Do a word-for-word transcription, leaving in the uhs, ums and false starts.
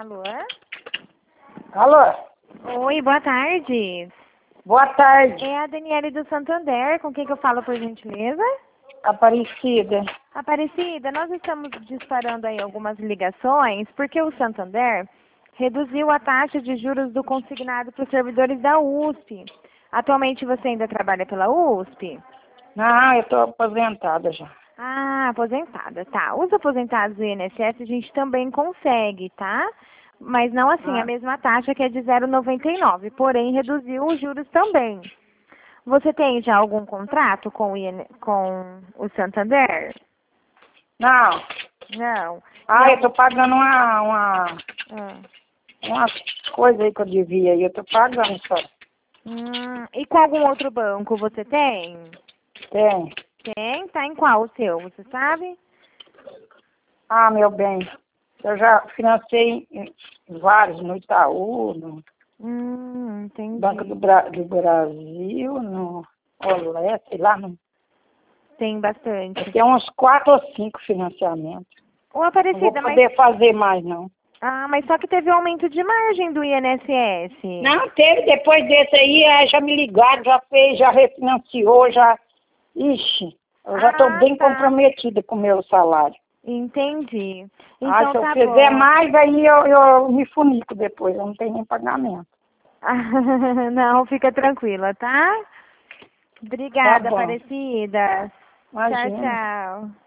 Alô? Alô? Oi, boa tarde. Boa tarde, É a Daniele do Santander, com quem que eu falo, por gentileza? Aparecida. Aparecida, nós estamos disparando aí algumas ligações, porque o Santander reduziu a taxa de juros do consignado para os servidores da U S P. Atualmente você ainda trabalha pela U S P? Não, eu tô aposentada já. Ah, aposentada, tá. Os aposentados do I N S S a gente também consegue, tá? Mas não assim, a Ah, mesma taxa que é de zero vírgula noventa e nove, porém reduziu os juros também. Você tem já algum contrato com o, I N com o Santander? não. Não. E Ah, eu algum... tô pagando uma, uma, ah. umas coisas aí que eu devia aí, eu tô pagando só. Hum, e com algum outro banco você tem? Tem. Tem? Tá em qual o seu, você sabe? Ah, meu bem, eu já financei em vários, no Itaú, no Hum, Banco do, entendi. Bra do Brasil, no Olé, sei lá, no... Tem bastante. tem uns quatro ou cinco financiamentos. Ô, Não vou Aparecida, mas... poder fazer mais, não. Ah, mas só que teve um aumento de margem do I N S S. Não, teve, depois desse aí, aí já me ligaram, já fez, já refinanciou, já... Ixi, eu já estou Ah, bem tá. comprometida com o meu salário. Entendi. Ah, Então se eu tá fizer bom. mais, aí eu, eu me funico depois, eu não tenho nem pagamento. Não, fica tranquila, tá? Tá Obrigada, bom, Aparecida. Tchau, imagina. tchau.